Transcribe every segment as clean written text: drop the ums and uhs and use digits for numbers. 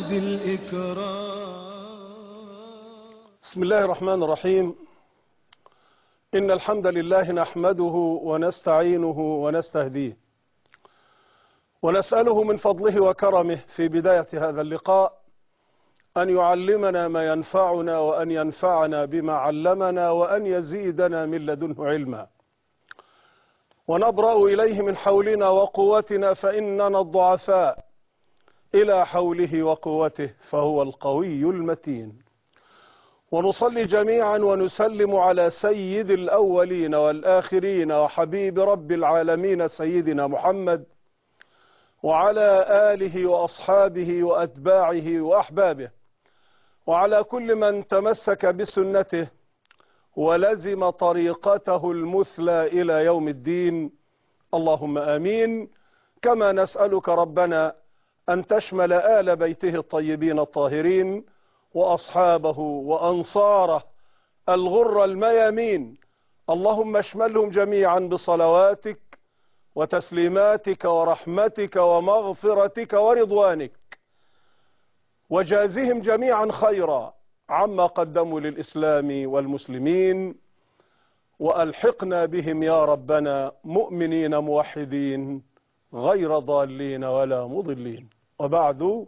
ذي الإكرام. بسم الله الرحمن الرحيم. إن الحمد لله نحمده ونستعينه ونستهديه ونسأله من فضله وكرمه في بداية هذا اللقاء أن يعلمنا ما ينفعنا وأن ينفعنا بما علمنا وأن يزيدنا من لدنه علما، ونبرأ إليه من حولنا وقوتنا فإننا الضعفاء إلى حوله وقوته فهو القوي المتين. ونصلي جميعا ونسلم على سيد الأولين والآخرين وحبيب رب العالمين سيدنا محمد وعلى آله وأصحابه وأتباعه وأحبابه وعلى كل من تمسك بسنته ولزم طريقته المثلى إلى يوم الدين، اللهم آمين. كما نسألك ربنا أن تشمل آل بيته الطيبين الطاهرين وأصحابه وأنصاره الغر الميامين، اللهم اشملهم جميعا بصلواتك وتسليماتك ورحمتك ومغفرتك ورضوانك، وجازهم جميعا خيرا عما قدموا للإسلام والمسلمين، وألحقنا بهم يا ربنا مؤمنين موحدين غير ضالين ولا مضلين. وبعد،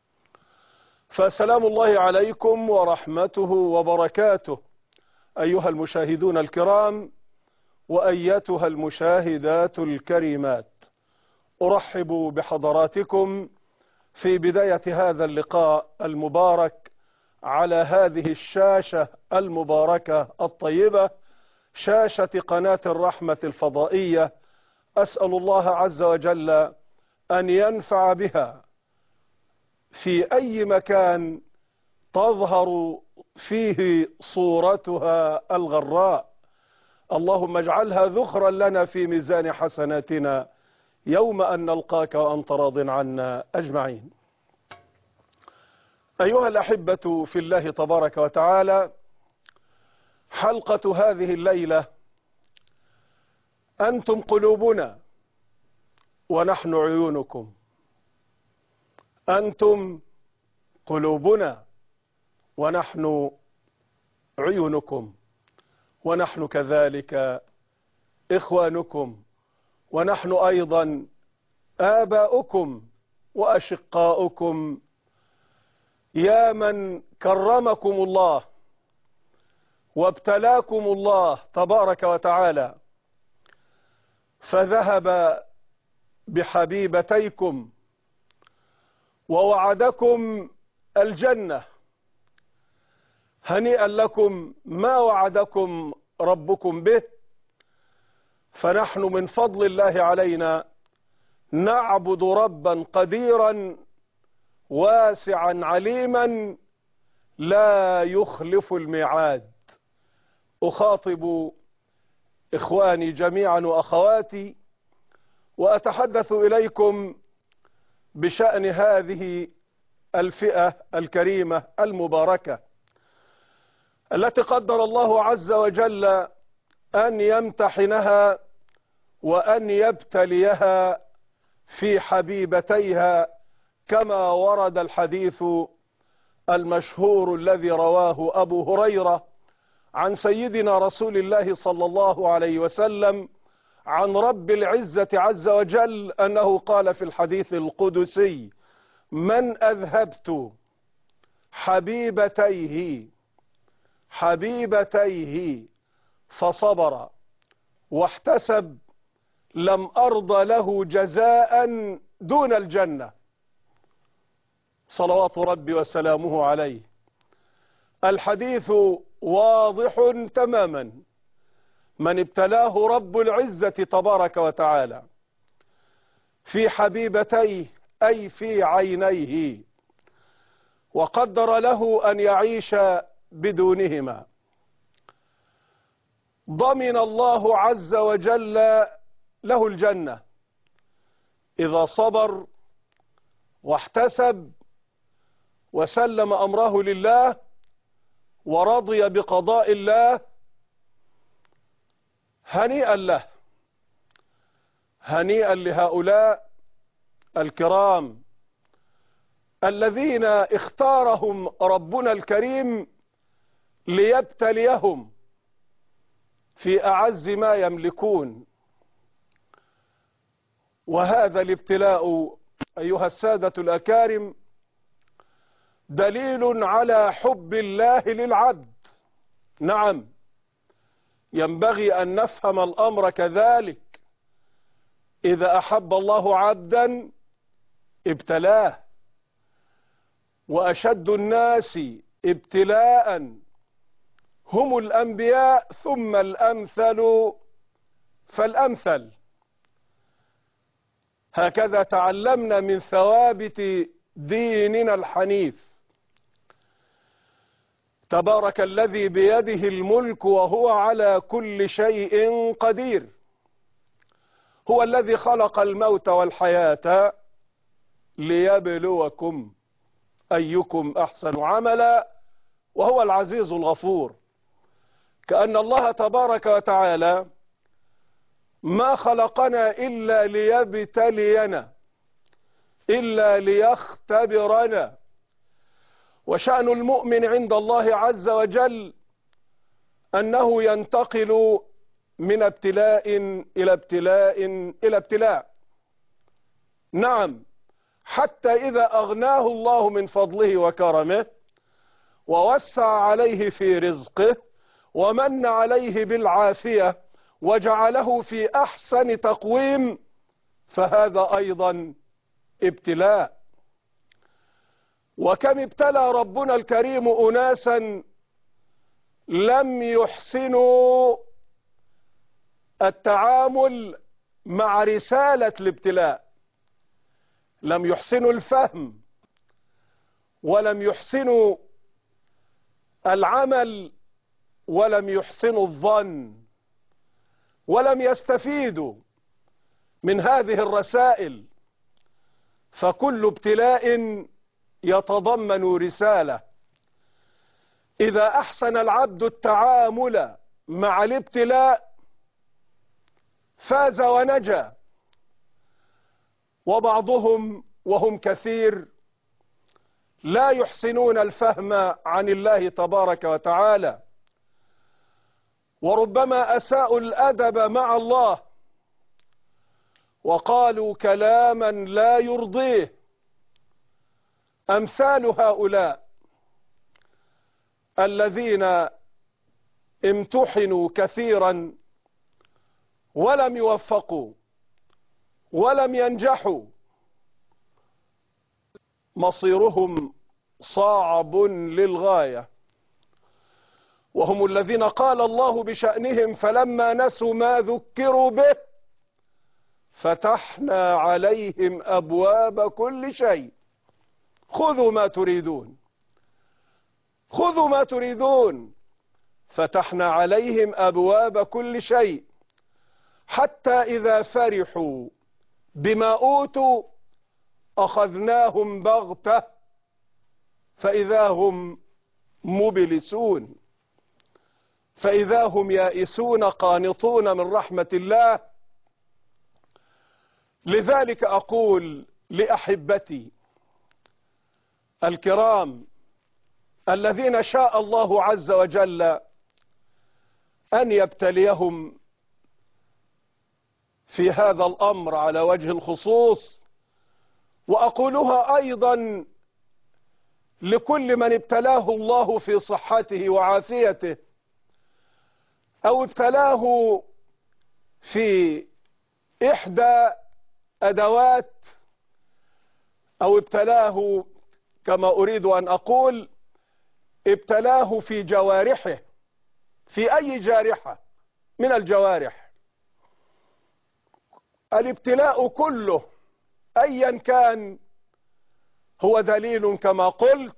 فسلام الله عليكم ورحمته وبركاته أيها المشاهدون الكرام وأيتها المشاهدات الكريمات. أرحب بحضراتكم في بداية هذا اللقاء المبارك على هذه الشاشة المباركة الطيبة، شاشة قناة الرحمة الفضائية. أسأل الله عز وجل أن ينفع بها في أي مكان تظهر فيه صورتها الغراء، اللهم اجعلها ذخرا لنا في ميزان حسناتنا يوم أن نلقاك وأنت راض عنا أجمعين. أيها الأحبة في الله تبارك وتعالى، حلقة هذه الليلة أنتم قلوبنا ونحن عيونكم. أنتم قلوبنا ونحن عيونكم، ونحن كذلك إخوانكم، ونحن أيضا آباؤكم وأشقاؤكم، يا من كرمكم الله وابتلاكم الله تبارك وتعالى فذهب بحبيبتيكم ووعدكم الجنة. هنيئا لكم ما وعدكم ربكم به، فنحن من فضل الله علينا نعبد ربا قديرا واسعا عليما لا يخلف الميعاد. أخاطب إخواني جميعا وأخواتي وأتحدث إليكم بشأن هذه الفئة الكريمة المباركة التي قدر الله عز وجل أن يمتحنها وأن يبتليها في حبيبتيها، كما ورد الحديث المشهور الذي رواه أبو هريرة عن سيدنا رسول الله صلى الله عليه وسلم عن رب العزة عز وجل أنه قال في الحديث القدسي: من أذهبت حبيبتيه فصبر واحتسب لم أرض له جزاء دون الجنة، صلوات ربي وسلامه عليه. الحديث واضح تماما. من ابتلاه رب العزة تبارك وتعالى في حبيبتيه أي في عينيه وقدر له أن يعيش بدونهما، ضمن الله عز وجل له الجنة إذا صبر واحتسب وسلم أمره لله ورضي بقضاء الله. هنيئا له، هنيئا لهؤلاء الكرام الذين اختارهم ربنا الكريم ليبتليهم في أعز ما يملكون. وهذا الابتلاء أيها السادة الأكارم دليل على حب الله للعبد. نعم، ينبغي أن نفهم الأمر كذلك. إذا أحب الله عبدا ابتلاه، وأشد الناس ابتلاء هم الأنبياء ثم الأمثل فالأمثل. هكذا تعلمنا من ثوابت ديننا الحنيف. تبارك الذي بيده الملك وهو على كل شيء قدير. هو الذي خلق الموت والحياة ليبلوكم أيكم أحسن عملا، وهو العزيز الغفور. كأن الله تبارك وتعالى ما خلقنا إلا ليبتلينا، إلا ليختبرنا. وشأن المؤمن عند الله عز وجل أنه ينتقل من ابتلاء إلى ابتلاء إلى ابتلاء. نعم، حتى إذا أغناه الله من فضله وكرمه ووسع عليه في رزقه ومن عليه بالعافية وجعله في أحسن تقويم، فهذا أيضا ابتلاء. وكم ابتلى ربنا الكريم أناسا لم يحسنوا التعامل مع رسالة الابتلاء، لم يحسنوا الفهم ولم يحسنوا العمل ولم يحسنوا الظن ولم يستفيدوا من هذه الرسائل. فكل ابتلاء يتضمن رسالة. إذا أحسن العبد التعامل مع الابتلاء فاز ونجا. وبعضهم وهم كثير لا يحسنون الفهم عن الله تبارك وتعالى، وربما أساءوا الأدب مع الله وقالوا كلاما لا يرضيه. أمثال هؤلاء الذين امتحنوا كثيرا ولم يوفقوا ولم ينجحوا، مصيرهم صعب للغاية. وهم الذين قال الله بشأنهم فلما نسوا ما ذكروا به فتحنا عليهم أبواب كل شيء. خذوا ما تريدون، خذوا ما تريدون. فتحنا عليهم أبواب كل شيء حتى إذا فرحوا بما أوتوا أخذناهم بغتة فإذا هم مبلسون، فإذا هم يائسون قانطون من رحمة الله. لذلك أقول لأحبتي الكرام الذين شاء الله عز وجل أن يبتليهم في هذا الأمر على وجه الخصوص، وأقولها أيضا لكل من ابتلاه الله في صحته وعافيته، أو ابتلاه في إحدى أدوات، أو ابتلاه كما أريد أن أقول ابتلاه في جوارحه، في أي جارحة من الجوارح. الابتلاء كله أيا كان هو دليل كما قلت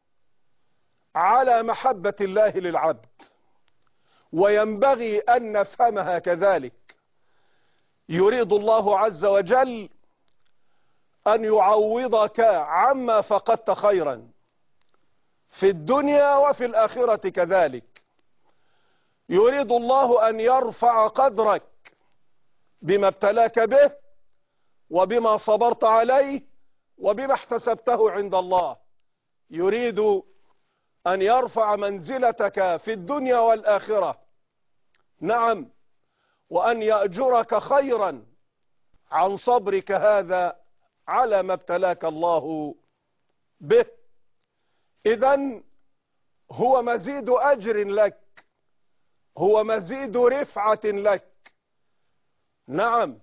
على محبة الله للعبد، وينبغي أن نفهمها كذلك. يريد الله عز وجل أن يعوضك عما فقدت خيرا في الدنيا وفي الآخرة كذلك. يريد الله أن يرفع قدرك بما ابتلاك به وبما صبرت عليه وبما احتسبته عند الله يريد أن يرفع منزلتك في الدنيا والآخرة. نعم، وأن يأجرك خيرا عن صبرك هذا على ما ابتلاك الله به. إذن هو مزيد أجر لك، هو مزيد رفعة لك. نعم،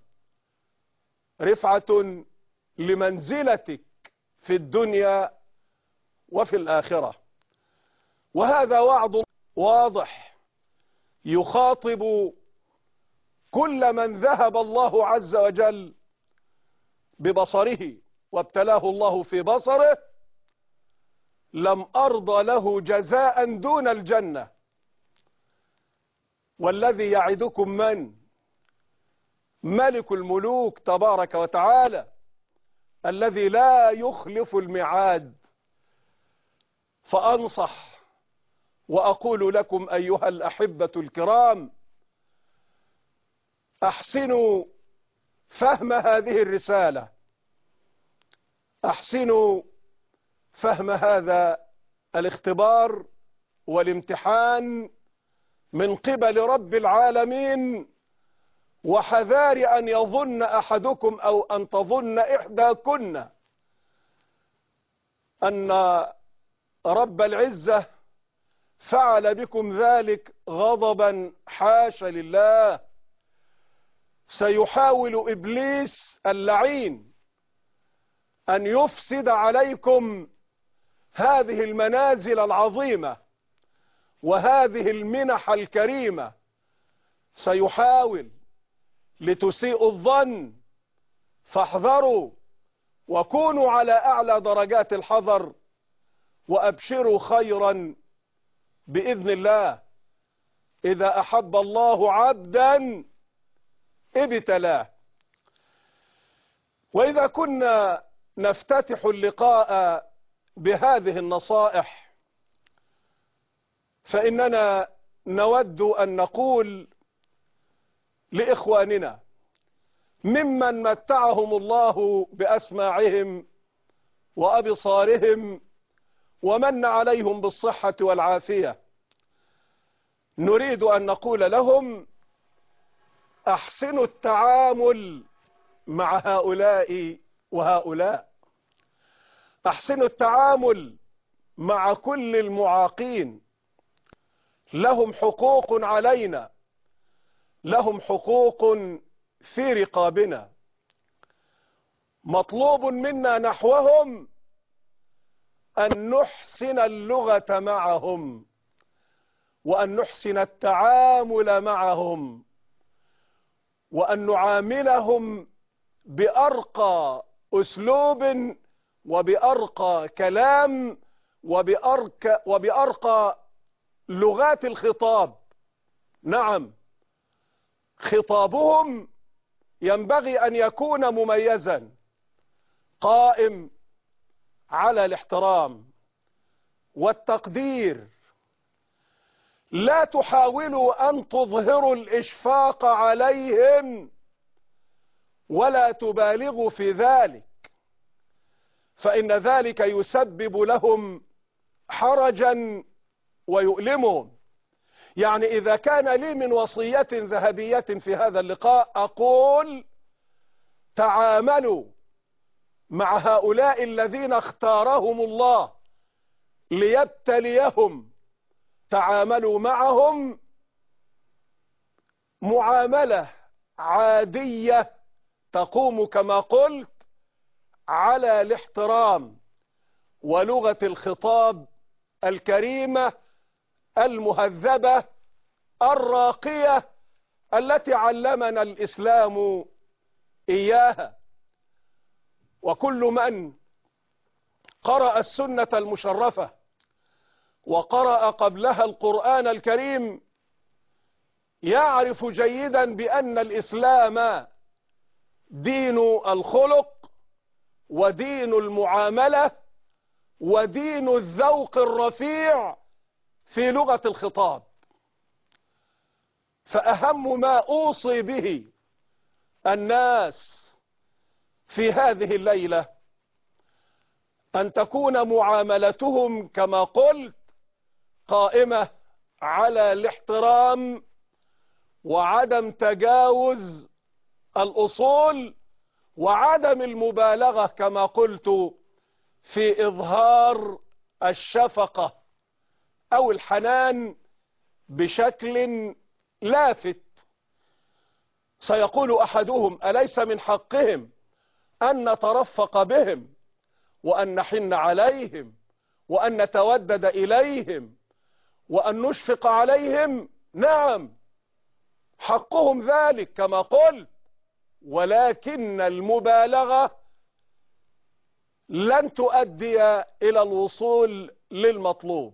رفعة لمنزلتك في الدنيا وفي الآخرة. وهذا وعد واضح يخاطب كل من ذهب الله عز وجل ببصره وابتلاه الله في بصره، لم أرضى له جزاء دون الجنة. والذي يعدكم من؟ ملك الملوك تبارك وتعالى الذي لا يخلف الميعاد. فأنصح وأقول لكم أيها الأحبة الكرام، أحسنوا فهم هذه الرسالة، أحسنوا فهم هذا الاختبار والامتحان من قبل رب العالمين، وحذار أن يظن أحدكم أو أن تظن إحداكن أن رب العزة فعل بكم ذلك غضبا، حاشا لله. سيحاول إبليس اللعين أن يفسد عليكم هذه المنازل العظيمة وهذه المنح الكريمة، سيحاول لتسيئوا الظن. فاحذروا وكونوا على أعلى درجات الحذر، وأبشروا خيرا بإذن الله. إذا أحب الله عبدا ابتلاه. وإذا كنا نفتتح اللقاء بهذه النصائح، فإننا نود أن نقول لإخواننا ممن متعهم الله بأسماعهم وأبصارهم ومن عليهم بالصحة والعافية، نريد أن نقول لهم: أحسنوا التعامل مع هؤلاء وهؤلاء، أحسنوا التعامل مع كل المعاقين. لهم حقوق علينا، لهم حقوق في رقابنا. مطلوب منا نحوهم أن نحسن اللغة معهم، وأن نحسن التعامل معهم، وأن نعاملهم بأرقى أسلوب وبأرقى كلام وبأرقى لغات الخطاب. نعم، خطابهم ينبغي أن يكون مميزا، قائم على الاحترام والتقدير. لا تحاولوا أن تظهروا الإشفاق عليهم ولا تبالغوا في ذلك، فإن ذلك يسبب لهم حرجا ويؤلمهم. يعني إذا كان لي من وصية ذهبية في هذا اللقاء أقول: تعاملوا مع هؤلاء الذين اختارهم الله ليبتليهم، تعاملوا معهم معاملة عادية تقوم كما قلت على الاحترام ولغة الخطاب الكريمة المهذبة الراقية التي علمنا الإسلام إياها. وكل من قرأ السنة المشرفة وقرأ قبلها القرآن الكريم يعرف جيدا بأن الإسلام دين الخلق ودين المعاملة ودين الذوق الرفيع في لغة الخطاب. فأهم ما أوصي به الناس في هذه الليلة أن تكون معاملتهم كما قلت قائمة على الاحترام وعدم تجاوز الأصول وعدم المبالغة كما قلت في إظهار الشفقة أو الحنان بشكل لافت. سيقول أحدهم: أليس من حقهم أن نترفق بهم وأن نحن عليهم وأن نتودد إليهم وأن نشفق عليهم؟ نعم، حقهم ذلك كما قلت، ولكن المبالغة لن تؤدي إلى الوصول للمطلوب.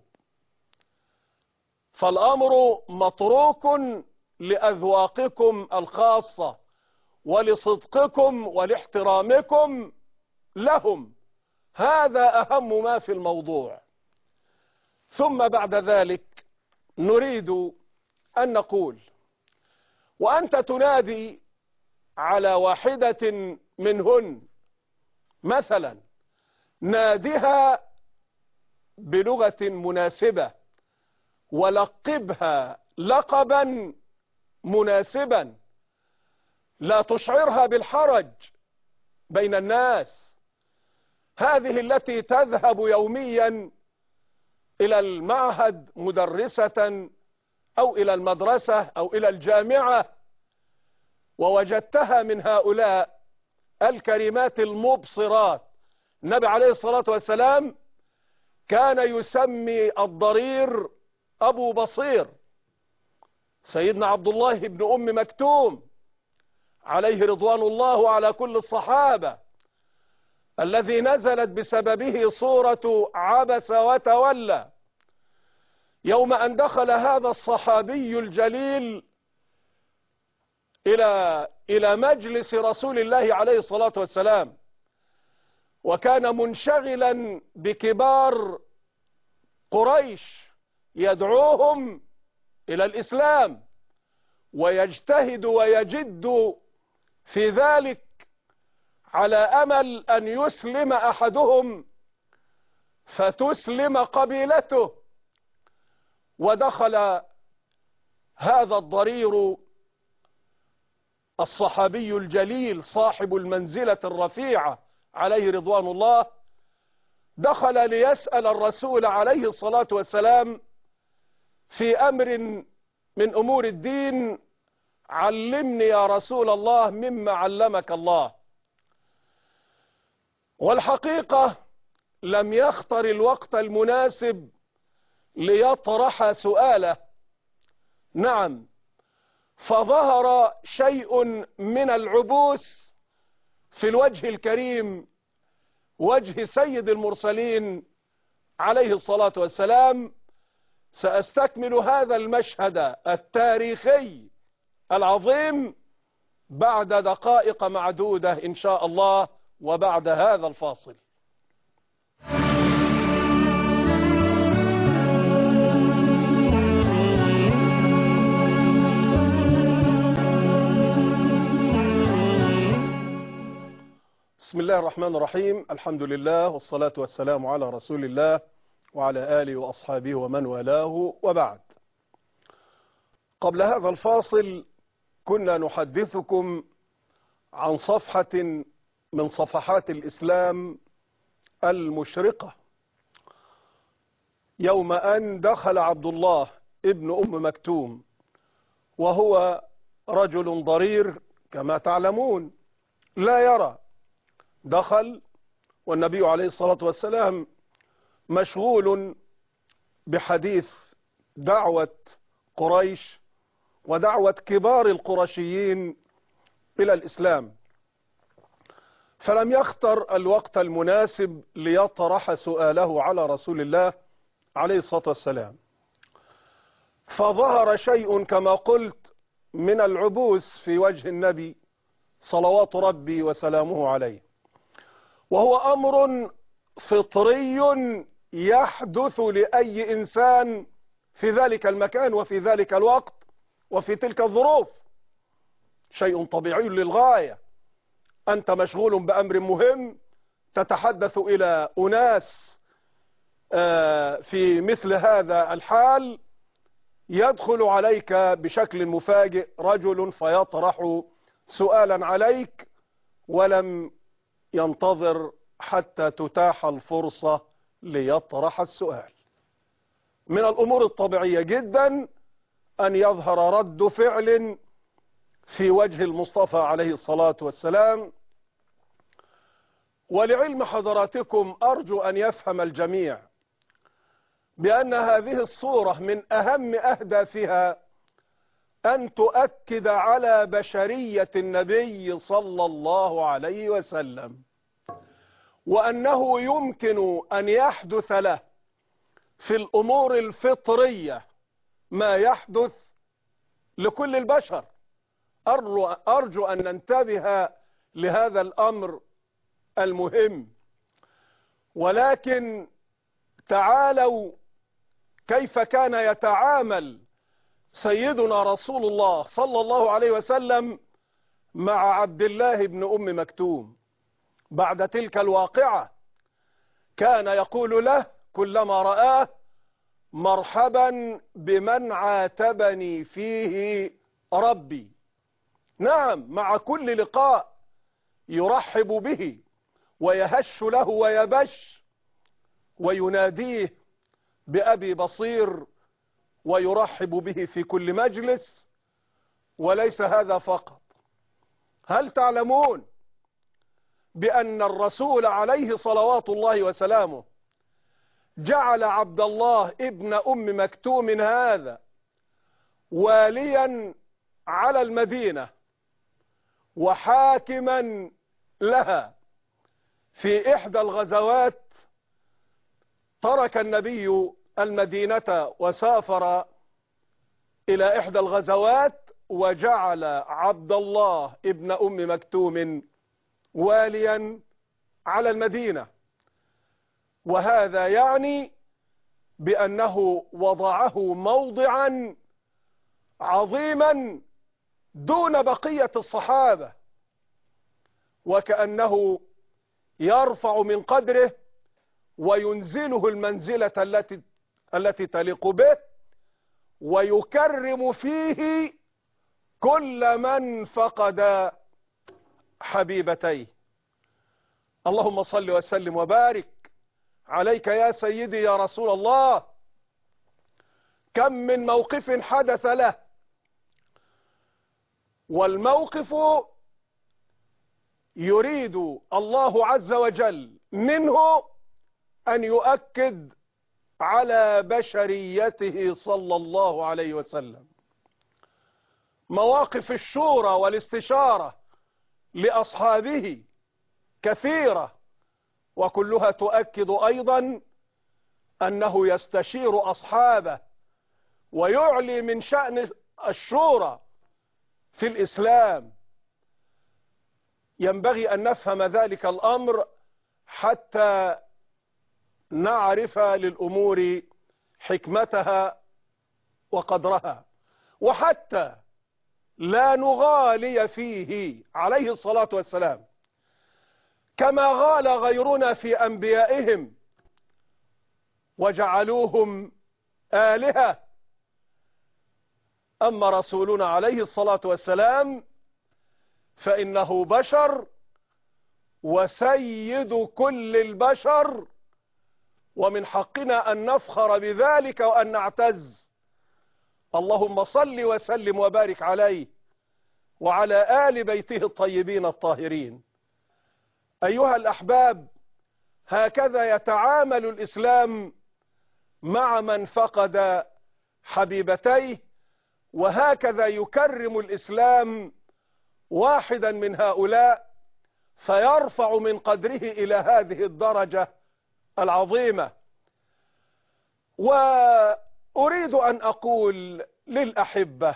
فالأمر متروك لأذواقكم الخاصة ولصدقكم ولاحترامكم لهم، هذا أهم ما في الموضوع. ثم بعد ذلك نريد أن نقول: وأنت تنادي على واحدة منهن مثلا، نادها بلغة مناسبة ولقبها لقبا مناسبا، لا تشعرها بالحرج بين الناس. هذه التي تذهب يوميا إلى المعهد مدرسة أو إلى المدرسة أو إلى الجامعة، ووجدتها من هؤلاء الكريمات المبصرات. النبي عليه الصلاة والسلام كان يسمي الضرير أبو بصير. سيدنا عبد الله بن أم مكتوم عليه رضوان الله على كل الصحابة، الذي نزلت بسببه سورة عبس وتولى، يوم أن دخل هذا الصحابي الجليل إلى مجلس رسول الله عليه الصلاة والسلام، وكان منشغلا بكبار قريش يدعوهم إلى الإسلام ويجتهد ويجد في ذلك على أمل أن يسلم أحدهم فتسلم قبيلته. ودخل هذا الضرير الصحابي الجليل صاحب المنزلة الرفيعة عليه رضوان الله، دخل ليسأل الرسول عليه الصلاة والسلام في أمر من أمور الدين: علمني يا رسول الله مما علمك الله. والحقيقة لم يختر الوقت المناسب ليطرح سؤاله. نعم، فظهر شيء من العبوس في الوجه الكريم، وجه سيد المرسلين عليه الصلاة والسلام. سأستكمل هذا المشهد التاريخي العظيم بعد دقائق معدودة إن شاء الله، وبعد هذا الفاصل. بسم الله الرحمن الرحيم، الحمد لله والصلاة والسلام على رسول الله وعلى آله وأصحابه ومن والاه، وبعد. قبل هذا الفاصل كنا نحدثكم عن صفحة من صفحات الإسلام المشرقة، يوم أن دخل عبد الله ابن أم مكتوم، وهو رجل ضرير كما تعلمون لا يرى. دخل والنبي عليه الصلاة والسلام مشغول بحديث دعوة قريش ودعوة كبار القرشيين إلى الإسلام، فلم يختر الوقت المناسب ليطرح سؤاله على رسول الله عليه الصلاة والسلام. فظهر شيء كما قلت من العبوس في وجه النبي صلوات ربي وسلامه عليه، وهو أمر فطري يحدث لأي إنسان في ذلك المكان وفي ذلك الوقت وفي تلك الظروف. شيء طبيعي للغاية. أنت مشغول بأمر مهم، تتحدث إلى أناس في مثل هذا الحال، يدخل عليك بشكل مفاجئ رجل فيطرح سؤالا عليك ولم ينتظر حتى تتاح الفرصة ليطرح السؤال. من الأمور الطبيعية جدا أن يظهر رد فعل في وجه المصطفى عليه الصلاة والسلام. ولعلم حضراتكم أرجو أن يفهم الجميع بأن هذه الصورة من أهم أهدافها أن تؤكد على بشرية النبي صلى الله عليه وسلم، وأنه يمكن أن يحدث له في الأمور الفطرية ما يحدث لكل البشر. أرجو أن ننتبه لهذا الأمر المهم. ولكن تعالوا كيف كان يتعامل سيدنا رسول الله صلى الله عليه وسلم مع عبد الله بن أم مكتوم بعد تلك الواقعة. كان يقول له كلما رآه: مرحبا بمن عاتبني فيه ربي. نعم، مع كل لقاء يرحب به ويهش له ويبش ويناديه بأبي بصير ويرحب به في كل مجلس. وليس هذا فقط، هل تعلمون بأن الرسول عليه صلوات الله وسلامه جعل عبد الله ابن أم مكتوم هذا واليا على المدينة وحاكما لها؟ في إحدى الغزوات ترك النبي المدينة وسافر إلى إحدى الغزوات وجعل عبد الله ابن أم مكتوم واليا على المدينة، وهذا يعني بأنه وضعه موضعا عظيما دون بقية الصحابة، وكأنه يرفع من قدره وينزله المنزلة التي تليق به، ويكرم فيه كل من فقد حبيبتيه. اللهم صل وسلم وبارك عليك يا سيدي يا رسول الله. كم من موقف حدث له، والموقف يريد الله عز وجل منه أن يؤكد على بشريته صلى الله عليه وسلم. مواقف الشورى والاستشارة لأصحابه كثيرة، وكلها تؤكد أيضا أنه يستشير أصحابه ويعلي من شأن الشورى في الإسلام. ينبغي أن نفهم ذلك الأمر حتى نعرف للأمور حكمتها وقدرها، وحتى لا نغالي فيه عليه الصلاة والسلام كما غال غيرنا في أنبيائهم وجعلوهم آلهة. أما رسولنا عليه الصلاة والسلام فإنه بشر وسيد كل البشر، ومن حقنا أن نفخر بذلك وأن نعتز. اللهم صل وسلم وبارك عليه وعلى آل بيته الطيبين الطاهرين. أيها الأحباب، هكذا يتعامل الإسلام مع من فقد حبيبتيه، وهكذا يكرم الإسلام واحدا من هؤلاء فيرفع من قدره إلى هذه الدرجة العظيمة. وأريد أن أقول للأحبة: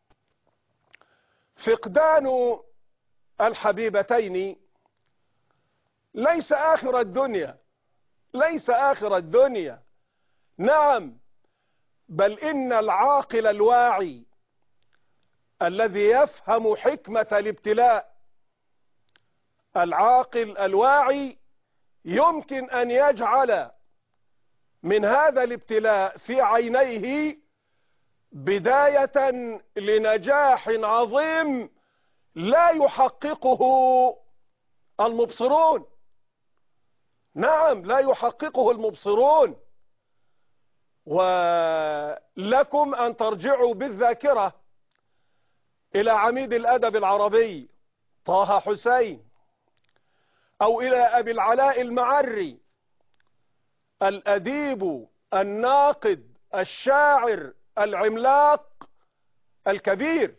فقدان الحبيبتين ليس آخر الدنيا، ليس آخر الدنيا. نعم، بل إن العاقل الواعي الذي يفهم حكمة الابتلاء، العاقل الواعي يمكن أن يجعل من هذا الابتلاء في عينيه بداية لنجاح عظيم لا يحققه المبصرون. نعم، لا يحققه المبصرون. ولكم أن ترجعوا بالذاكرة إلى عميد الأدب العربي طه حسين، أو إلى أبي العلاء المعري الأديب الناقد الشاعر العملاق الكبير.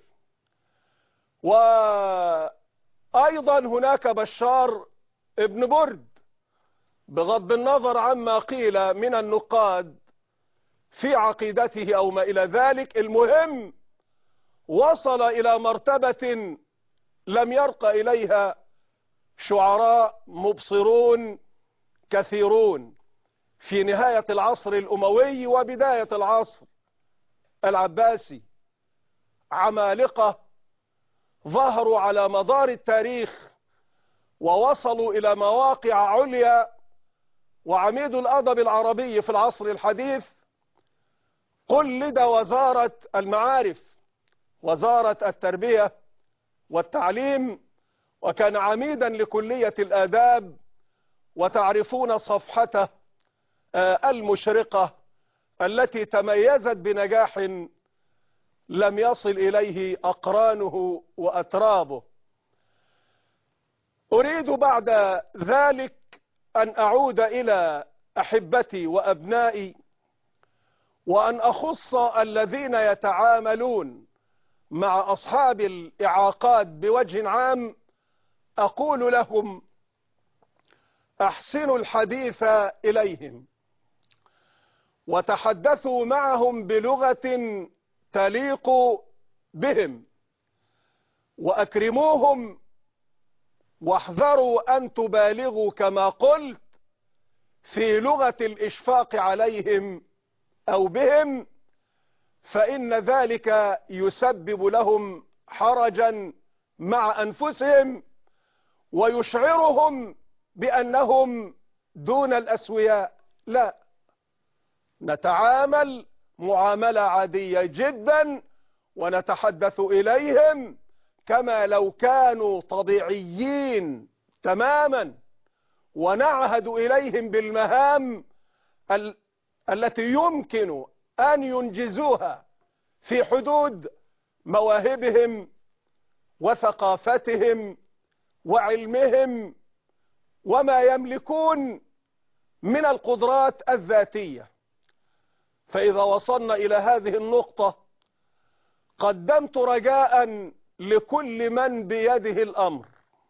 وأيضا هناك بشار ابن برد، بغض النظر عما قيل من النقاد في عقيدته أو ما إلى ذلك، المهم وصل إلى مرتبة لم يرق إليها شعراء مبصرون كثيرون في نهاية العصر الأموي وبداية العصر العباسي. عمالقة ظهروا على مدار التاريخ ووصلوا إلى مواقع عليا. وعميد الأدب العربي في العصر الحديث قلد وزارة المعارف، وزارة التربية والتعليم، وكان عميدا لكلية الآداب، وتعرفون صفحته المشرقة التي تميزت بنجاح لم يصل إليه أقرانه وأترابه. أريد بعد ذلك أن أعود إلى أحبتي وأبنائي، وأن أخص الذين يتعاملون مع أصحاب الإعاقات بوجه عام. أقول لهم: أحسنوا الحديث إليهم، وتحدثوا معهم بلغة تليق بهم، وأكرموهم، واحذروا أن تبالغوا كما قلت في لغة الإشفاق عليهم أو بهم، فإن ذلك يسبب لهم حرجا مع أنفسهم ويشعرهم بأنهم دون الأسوياء. لا، نتعامل معاملة عادية جدا، ونتحدث إليهم كما لو كانوا طبيعيين تماما، ونعهد إليهم بالمهام التي يمكن أن ينجزوها في حدود مواهبهم وثقافتهم وعلمهم وما يملكون من القدرات الذاتية. فإذا وصلنا إلى هذه النقطة قدمت رجاء لكل من بيده الأمر: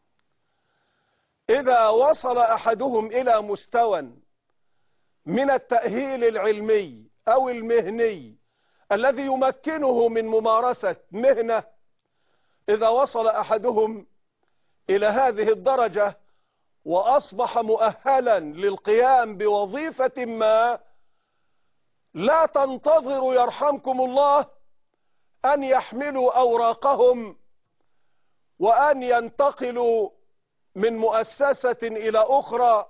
إذا وصل أحدهم إلى مستوى من التأهيل العلمي أو المهني الذي يمكنه من ممارسة مهنة، إذا وصل أحدهم إلى هذه الدرجة وأصبح مؤهلا للقيام بوظيفة ما، لا تنتظروا يرحمكم الله أن يحملوا أوراقهم وأن ينتقلوا من مؤسسة إلى أخرى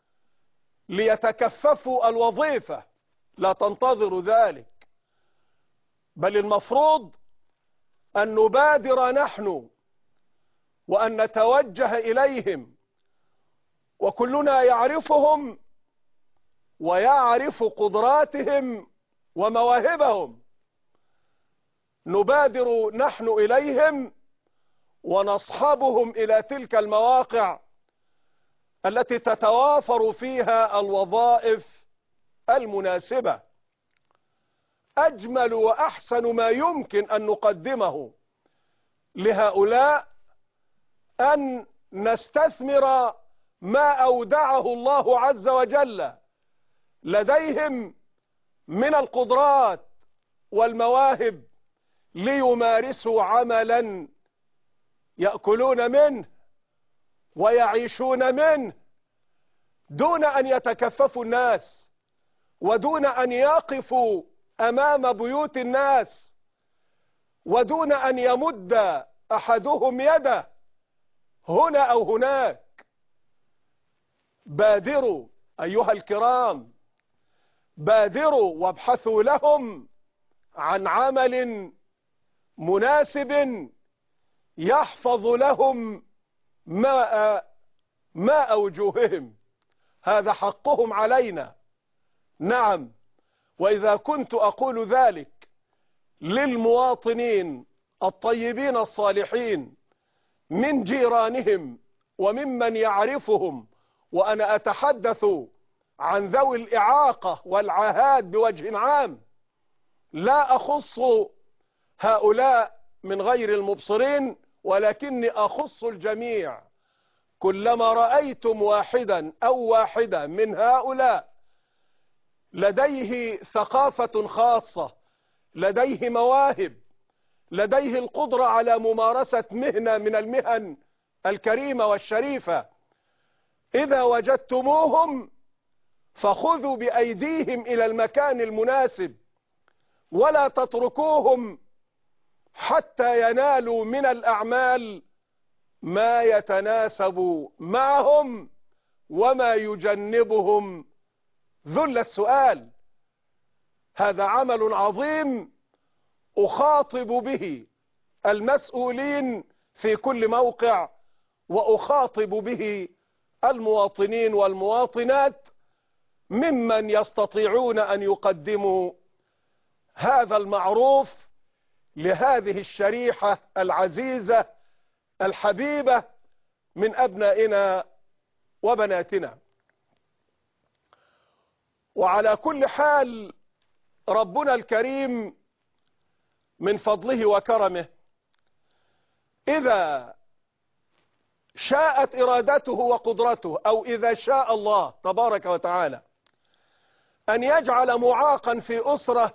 ليتكففوا الوظيفة. لا تنتظروا ذلك، بل المفروض أن نبادر نحن وأن نتوجه إليهم، وكلنا يعرفهم ويعرف قدراتهم ومواهبهم. نبادر نحن إليهم ونصحبهم إلى تلك المواقع التي تتوافر فيها الوظائف المناسبة. أجمل وأحسن ما يمكن أن نقدمه لهؤلاء أن نستثمر ما أودعه الله عز وجل لديهم من القدرات والمواهب ليمارسوا عملا يأكلون منه ويعيشون منه دون أن يتكففوا الناس، ودون أن يقفوا أمام بيوت الناس، ودون أن يمد أحدهم يده هنا أو هناك. بادروا أيها الكرام، بادروا وابحثوا لهم عن عمل مناسب يحفظ لهم ماء وجوههم، هذا حقهم علينا. نعم، وإذا كنت أقول ذلك للمواطنين الطيبين الصالحين من جيرانهم وممن يعرفهم، وأنا أتحدث عن ذوي الإعاقة والعاهات بوجه عام، لا أخص هؤلاء من غير المبصرين، ولكني أخص الجميع. كلما رأيتم واحدا أو واحدة من هؤلاء لديه ثقافة خاصة، لديه مواهب، لديه القدرة على ممارسة مهنة من المهن الكريمة والشريفة، إذا وجدتموهم فخذوا بأيديهم إلى المكان المناسب، ولا تتركوهم حتى ينالوا من الأعمال ما يتناسب معهم وما يجنبهم ذل السؤال. هذا عمل عظيم أخاطب به المسؤولين في كل موقع، وأخاطب به المواطنين والمواطنات ممن يستطيعون أن يقدموا هذا المعروف لهذه الشريحة العزيزة الحبيبة من أبنائنا وبناتنا. وعلى كل حال ربنا الكريم من فضله وكرمه إذا شاءت إرادته وقدرته، أو إذا شاء الله تبارك وتعالى أن يجعل معاقا في أسرة،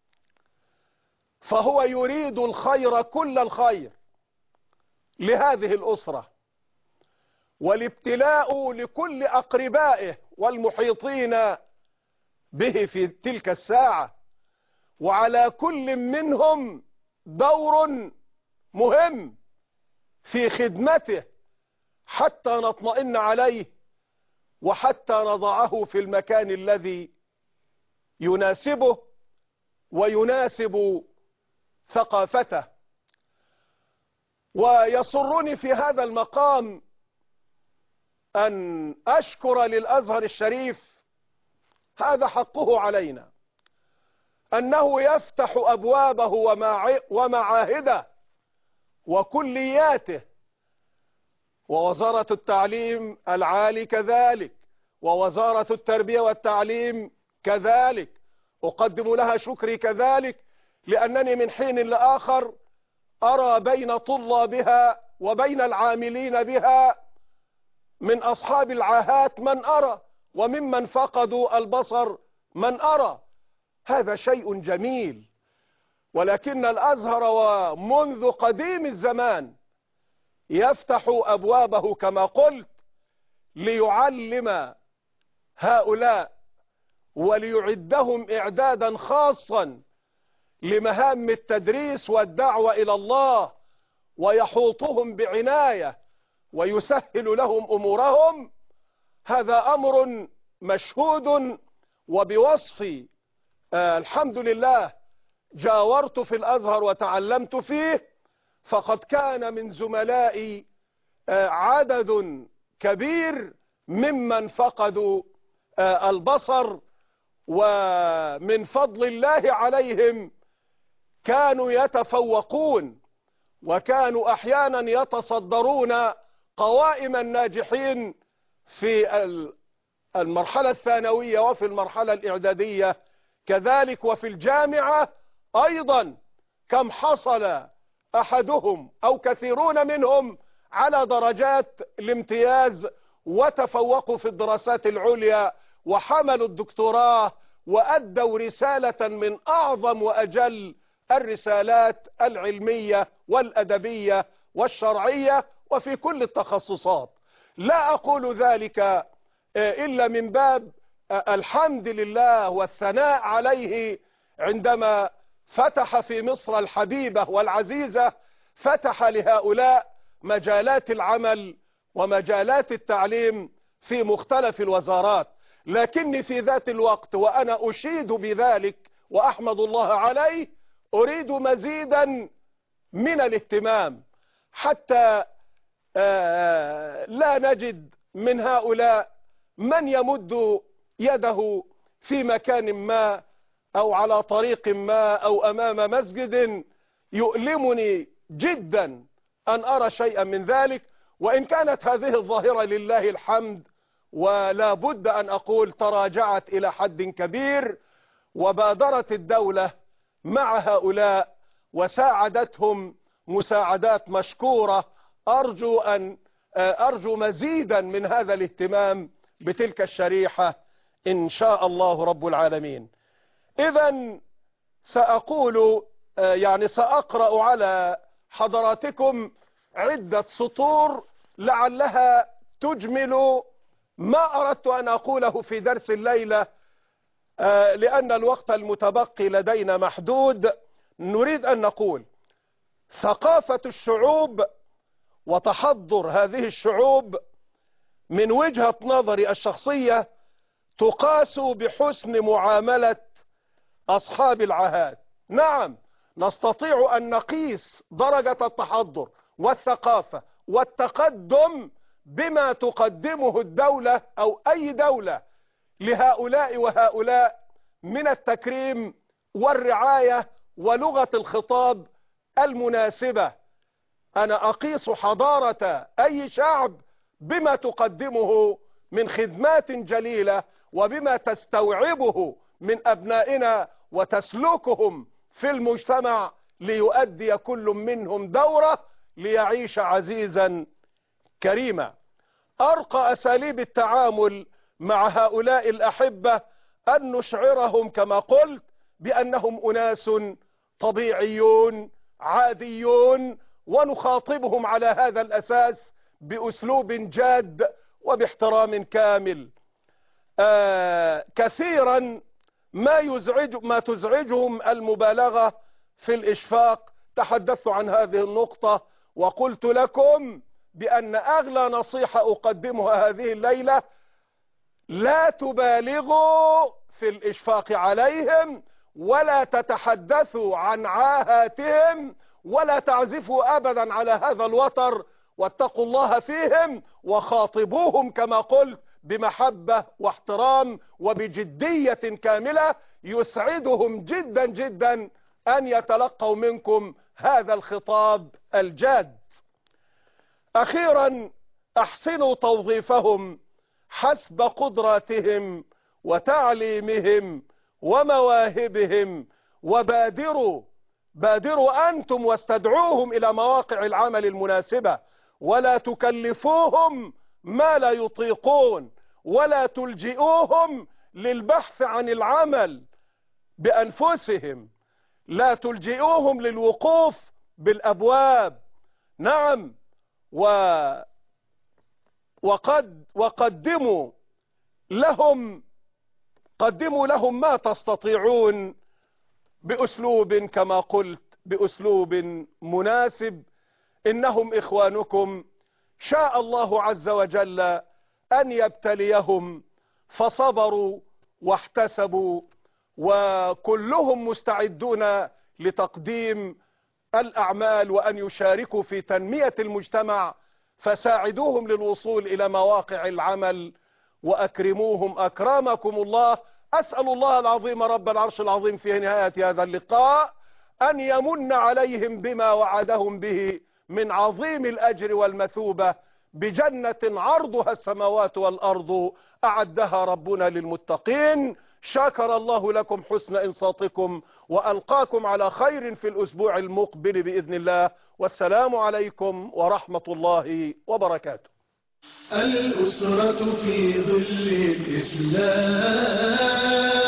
فهو يريد الخير كل الخير لهذه الأسرة، والابتلاء لكل أقربائه والمحيطين به في تلك الساعة، وعلى كل منهم دور مهم في خدمته حتى نطمئن عليه، وحتى نضعه في المكان الذي يناسبه ويناسب ثقافته. ويسرني في هذا المقام أن أشكر للأزهر الشريف، هذا حقه علينا، أنه يفتح أبوابه ومعاهده وكلياته، ووزارة التعليم العالي كذلك، ووزارة التربية والتعليم كذلك، أقدم لها شكري كذلك، لأنني من حين لآخر أرى بين طلابها وبين العاملين بها من أصحاب العاهات من أرى، وممن فقدوا البصر من أرى. هذا شيء جميل، ولكن الأزهر ومنذ قديم الزمان يفتح أبوابه كما قلت ليعلم هؤلاء وليعدهم إعدادا خاصا لمهام التدريس والدعوة إلى الله، ويحوطهم بعناية ويسهل لهم أمورهم. هذا أمر مشهود وبوصفي الحمد لله جاورت في الأزهر وتعلمت فيه، فقد كان من زملائي عدد كبير ممن فقدوا البصر، ومن فضل الله عليهم كانوا يتفوقون، وكانوا أحيانا يتصدرون قوائم الناجحين في المرحلة الثانوية وفي المرحلة الإعدادية كذلك، وفي الجامعة أيضا كم حصل أحدهم أو كثيرون منهم على درجات الامتياز، وتفوقوا في الدراسات العليا وحملوا الدكتوراه، وأدوا رسالة من أعظم وأجل الرسالات العلمية والأدبية والشرعية وفي كل التخصصات. لا أقول ذلك إلا من باب الحمد لله والثناء عليه، عندما فتح في مصر الحبيبة والعزيزة، فتح لهؤلاء مجالات العمل ومجالات التعليم في مختلف الوزارات، لكني في ذات الوقت وأنا أشيد بذلك وأحمد الله عليه أريد مزيدا من الاهتمام، حتى لا نجد من هؤلاء من يمد يده في مكان ما أو على طريق ما أو أمام مسجد. يؤلمني جدا أن أرى شيئا من ذلك، وإن كانت هذه الظاهرة لله الحمد ولا بد أن أقول تراجعت إلى حد كبير، وبادرت الدولة مع هؤلاء وساعدتهم مساعدات مشكورة. أرجو مزيدا من هذا الاهتمام بتلك الشريحة إن شاء الله رب العالمين. إذن سأقول سأقرأ على حضراتكم عدة سطور لعلها تجمل ما أردت أن أقوله في درس الليلة، لأن الوقت المتبقي لدينا محدود. نريد أن نقول ثقافة الشعوب وتحضر هذه الشعوب من وجهة نظري الشخصية تقاس بحسن معاملة أصحاب العهات. نعم، نستطيع أن نقيس درجة التحضر والثقافة والتقدم بما تقدمه الدولة أو أي دولة لهؤلاء وهؤلاء من التكريم والرعاية ولغة الخطاب المناسبة. أنا أقيس حضارة أي شعب بما تقدمه من خدمات جليلة وبما تستوعبه من أبنائنا وتسلكهم في المجتمع ليؤدي كل منهم دوره ليعيش عزيزا كريما. أرقى أساليب التعامل مع هؤلاء الأحبة أن نشعرهم كما قلت بأنهم أناس طبيعيون عاديون، ونخاطبهم على هذا الأساس بأسلوب جاد وباحترام كامل. كثيرا ما تزعجهم المبالغة في الإشفاق. تحدثت عن هذه النقطة وقلت لكم بأن أغلى نصيحة أقدمها هذه الليلة: لا تبالغوا في الإشفاق عليهم، ولا تتحدثوا عن عاهاتهم، ولا تعزفوا أبدا على هذا الوتر، واتقوا الله فيهم وخاطبوهم كما قلت بمحبة واحترام وبجدية كاملة. يسعدهم جدا جدا أن يتلقوا منكم هذا الخطاب الجاد. أخيرا، أحسنوا توظيفهم حسب قدراتهم وتعليمهم ومواهبهم، بادروا أنتم واستدعوهم إلى مواقع العمل المناسبة، ولا تكلفوهم ما لا يطيقون، ولا تلجئوهم للبحث عن العمل بأنفسهم، لا تلجئوهم للوقوف بالأبواب. نعم، وقدموا لهم ما تستطيعون بأسلوب كما قلت بأسلوب مناسب. إنهم إخوانكم، شاء الله عز وجل أن يبتليهم فصبروا واحتسبوا، وكلهم مستعدون لتقديم الأعمال وأن يشاركوا في تنمية المجتمع، فساعدوهم للوصول إلى مواقع العمل وأكرموهم أكرمكم الله. أسأل الله العظيم رب العرش العظيم في نهاية هذا اللقاء أن يمن عليهم بما وعدهم به من عظيم الأجر والمثوبة بجنة عرضها السماوات والأرض أعدها ربنا للمتقين. شكر الله لكم حسن إنصاتكم، وألقاكم على خير في الأسبوع المقبل بإذن الله، والسلام عليكم ورحمة الله وبركاته. الأسرة في ظل الإسلام